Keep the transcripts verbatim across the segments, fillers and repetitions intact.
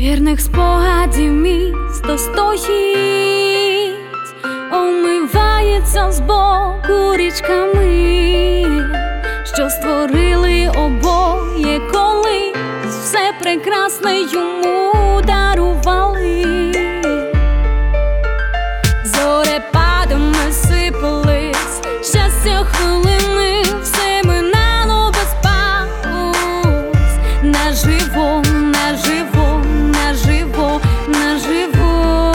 Вірних спогадів місто стоїть, омивається збоку річками, що створили обоє колись, все прекрасне йому дарували. Зорепадами сипались щастя хвилини, все минало без пауз. Наживо, наживо, наживо, наживо.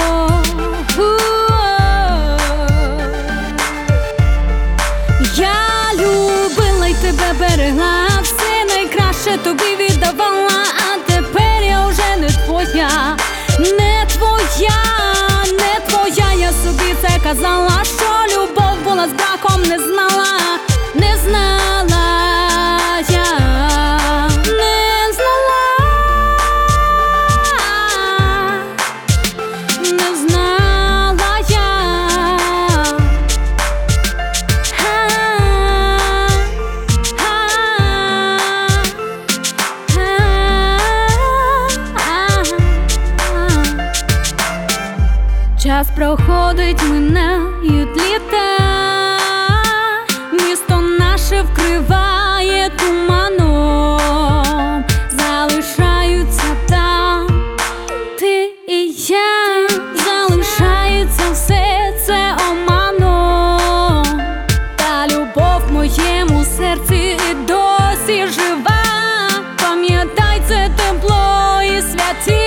Я любила й тебе берегла, все найкраще тобі віддавала, а тепер я вже не твоя, не твоя, не твоя. Я собі це казала, що любов була з браком, не знала, не знала я, не знала, не знала я. Час проходить, минають літа, місто наше вкриває туманом, залишаються там ти і я, залишається все це оманом, та любов в моєму серці і досі жива. Пам'ятай це тепло і святі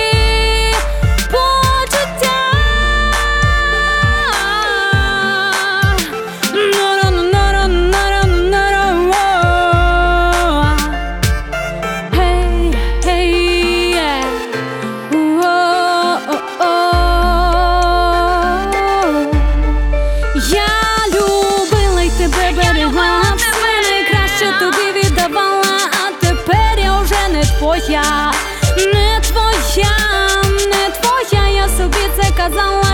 твоя, не твоя, не твоя. Я собі це казала.